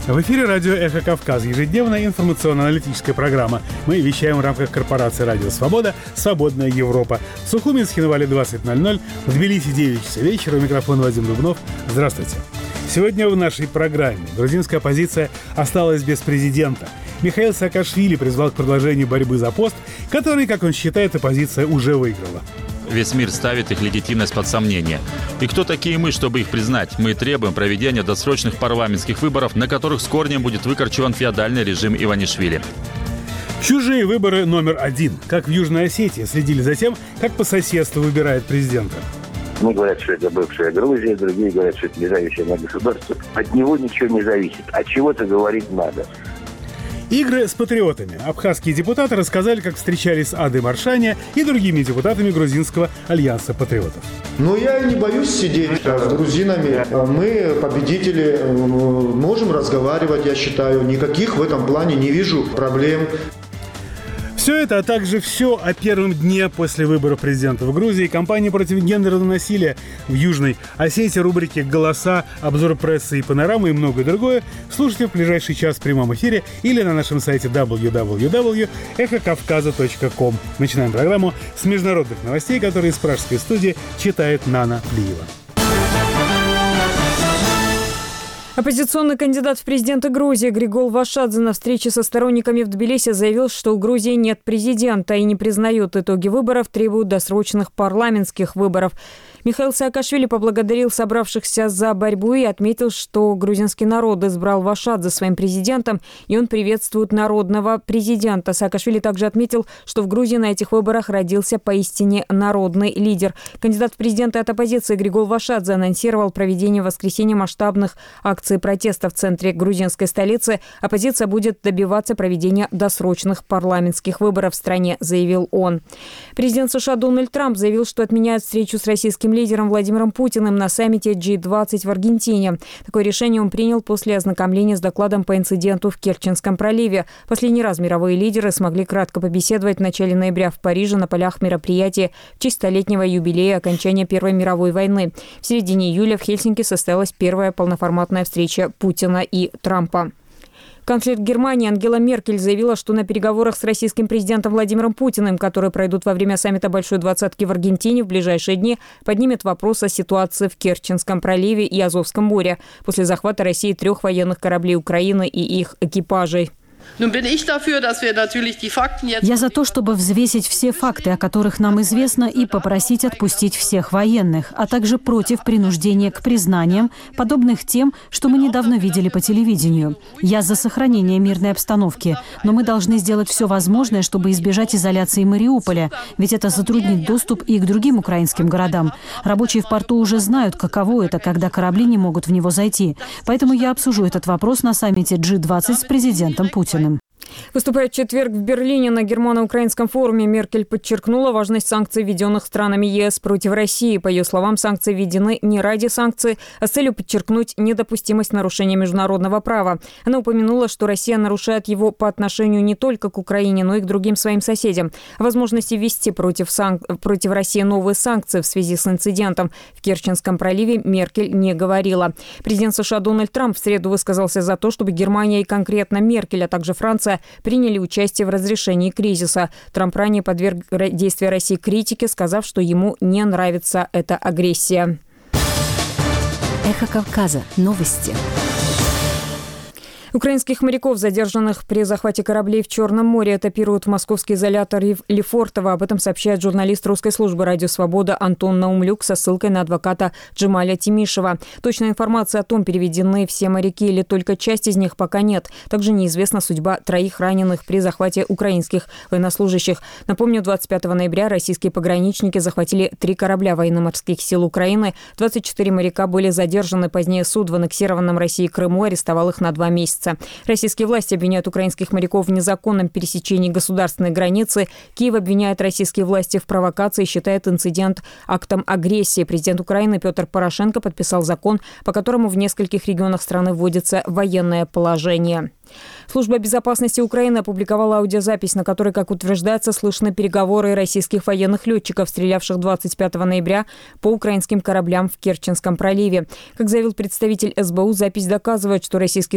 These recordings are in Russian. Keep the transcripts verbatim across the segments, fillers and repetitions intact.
В эфире радио «Эхо Кавказ», ежедневная информационно-аналитическая программа. Мы вещаем в рамках корпорации «Радио Свобода», «Свободная Европа». В Сухуми, Схинвале двадцать ноль ноль, в Тбилиси девять часов вечера. У микрофона Вадим Дубнов. Здравствуйте. Сегодня в нашей программе грузинская оппозиция осталась без президента. Михаил Саакашвили призвал к продолжению борьбы за пост, который, как он считает, оппозиция уже выиграла. Весь мир ставит их легитимность под сомнение. И кто такие мы, чтобы их признать? Мы требуем проведения досрочных парламентских выборов, на которых с корнем будет выкорчеван феодальный режим Иванишвили. Чужие выборы номер один. Как в Южной Осетии следили за тем, как по соседству выбирает президента. Одни говорят, что это бывшая Грузия, другие говорят, что это независимое государство. От него ничего не зависит. От чего-то говорить надо. Игры с патриотами. Абхазские депутаты рассказали, как встречались с Адой Маршаня и другими депутатами грузинского альянса патриотов. Но я не боюсь сидеть с грузинами. Мы, победители, можем разговаривать, я считаю. Никаких в этом плане не вижу проблем. Все это, а также все о первом дне после выборов президента в Грузии, кампании против гендерного насилия в Южной Осетии, рубрики «Голоса», обзор прессы и панорамы и многое другое слушайте в ближайший час в прямом эфире или на нашем сайте дабл ю дабл ю дабл ю точка эхо кавказа точка ком. Начинаем программу с международных новостей, которые из пражской студии читает Нана Плиева. Оппозиционный кандидат в президенты Грузии Григол Вашадзе на встрече со сторонниками в Тбилиси заявил, что у Грузии нет президента и не признает итоги выборов, требует досрочных парламентских выборов. Михаил Саакашвили поблагодарил собравшихся за борьбу и отметил, что грузинский народ избрал Вашадзе своим президентом, и он приветствует народного президента. Саакашвили также отметил, что в Грузии на этих выборах родился поистине народный лидер. Кандидат в президенты от оппозиции Григол Вашадзе анонсировал проведение в воскресенье масштабных акций протеста в центре грузинской столицы. Оппозиция будет добиваться проведения досрочных парламентских выборов в стране, заявил он. Президент США Дональд Трамп заявил, что отменяет встречу с российским лидером Владимиром Путиным на саммите джи двадцать в Аргентине. Такое решение он принял после ознакомления с докладом по инциденту в Керченском проливе. Последний раз мировые лидеры смогли кратко побеседовать в начале ноября в Париже на полях мероприятия в честь столетнего юбилея окончания Первой мировой войны. В середине июля в Хельсинки состоялась первая полноформатная встреча Путина и Трампа. Канцлер Германии Ангела Меркель заявила, что на переговорах с российским президентом Владимиром Путиным, которые пройдут во время саммита Большой двадцатки в Аргентине в ближайшие дни, поднимет вопрос о ситуации в Керченском проливе и Азовском море после захвата России трех военных кораблей Украины и их экипажей. Я за то, чтобы взвесить все факты, о которых нам известно, и попросить отпустить всех военных, а также против принуждения к признаниям, подобных тем, что мы недавно видели по телевидению. Я за сохранение мирной обстановки, но мы должны сделать все возможное, чтобы избежать изоляции Мариуполя, ведь это затруднит доступ и к другим украинским городам. Рабочие в порту уже знают, каково это, когда корабли не могут в него зайти. Поэтому я обсужу этот вопрос на саммите джи двадцать с президентом Путиным. Выступая в четверг в Берлине на германо-украинском форуме, Меркель подчеркнула важность санкций, введенных странами ЕС против России. По ее словам, санкции введены не ради санкций, а с целью подчеркнуть недопустимость нарушения международного права. Она упомянула, что Россия нарушает его по отношению не только к Украине, но и к другим своим соседям. О возможности ввести против, сан... против России новые санкции в связи с инцидентом в Керченском проливе Меркель не говорила. Президент США Дональд Трамп в среду высказался за то, чтобы Германия и конкретно Меркель, а также Франция приняли участие в разрешении кризиса. Трамп ранее подверг действия России критике, сказав, что ему не нравится эта агрессия. Эхо Кавказа. Новости. Украинских моряков, задержанных при захвате кораблей в Черном море, этапируют в московский изолятор Лефортово. Об этом сообщает журналист русской службы «Радио Свобода» Антон Наумлюк со ссылкой на адвоката Джемаля Тимишева. Точная информация о том, переведены все моряки или только часть из них, пока нет. Также неизвестна судьба троих раненых при захвате украинских военнослужащих. Напомню, двадцать пятого ноября российские пограничники захватили три корабля военно-морских сил Украины. двадцать четыре моряка были задержаны. Позднее суд в аннексированном Россией Крыму арестовал их на два месяца. Российские власти обвиняют украинских моряков в незаконном пересечении государственной границы. Киев обвиняет российские власти в провокации и считает инцидент актом агрессии. Президент Украины Петр Порошенко подписал закон, по которому в нескольких регионах страны вводится военное положение. Служба безопасности Украины опубликовала аудиозапись, на которой, как утверждается, слышны переговоры российских военных летчиков, стрелявших двадцать пятого ноября по украинским кораблям в Керченском проливе. Как заявил представитель эс бэ у, запись доказывает, что российские самолеты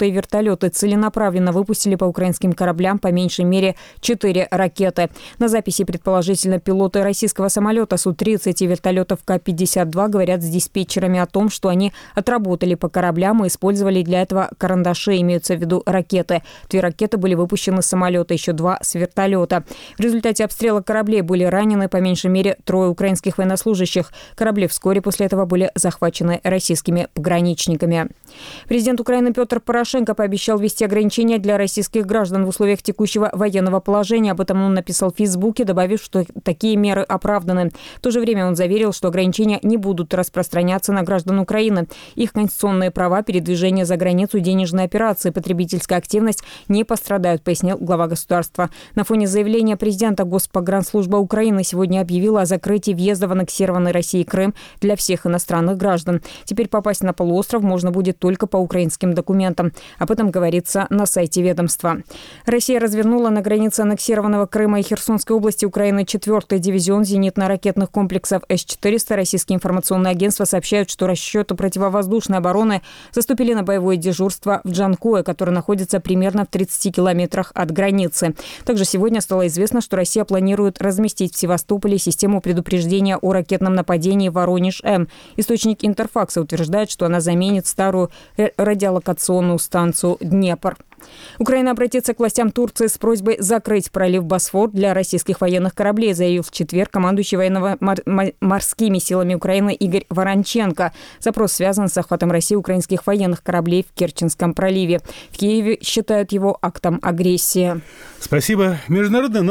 самолеты и вертолеты целенаправленно выпустили по украинским кораблям по меньшей мере четыре ракеты. На записи предположительно пилоты российского самолета Су тридцать и вертолетов Ка пятьдесят два говорят с диспетчерами о том, что они отработали по кораблям и использовали для этого карандаши, имеются в виду ракеты. Две ракеты были выпущены с самолета, еще два с вертолета. В результате обстрела кораблей были ранены по меньшей мере трое украинских военнослужащих. Корабли вскоре после этого были захвачены российскими пограничниками. Президент Украины Петр Порошенко пообещал ввести ограничения для российских граждан в условиях текущего военного положения. Об этом он написал в Фейсбуке, добавив, что такие меры оправданы. В то же время он заверил, что ограничения не будут распространяться на граждан Украины. Их конституционные права, передвижение за границу, денежные операции, потребительская активность не пострадают, пояснил глава государства. На фоне заявления президента Госпогранслужба Украины сегодня объявила о закрытии въезда в аннексированный Россией Крым для всех иностранных граждан. Теперь попасть на полуостров можно будет только по украинским документам. Об этом говорится на сайте ведомства. Россия развернула на границе аннексированного Крыма и Херсонской области Украины четвертый дивизион зенитно-ракетных комплексов С четыреста. Российские информационные агентства сообщают, что расчеты противовоздушной обороны заступили на боевое дежурство в Джанкое, которое находится примерно в тридцати километрах от границы. Также сегодня стало известно, что Россия планирует разместить в Севастополе систему предупреждения о ракетном нападении «Воронеж-М». Источник Интерфакса утверждает, что она заменит старую радиолокационную станцию «Днепр». Украина обратится к властям Турции с просьбой закрыть пролив Босфор для российских военных кораблей, заявил в четверг командующий военно-морскими силами Украины Игорь Воронченко. Запрос связан с захватом России украинских военных кораблей в Керченском проливе. В Киеве считают его актом агрессии. Спасибо. Международная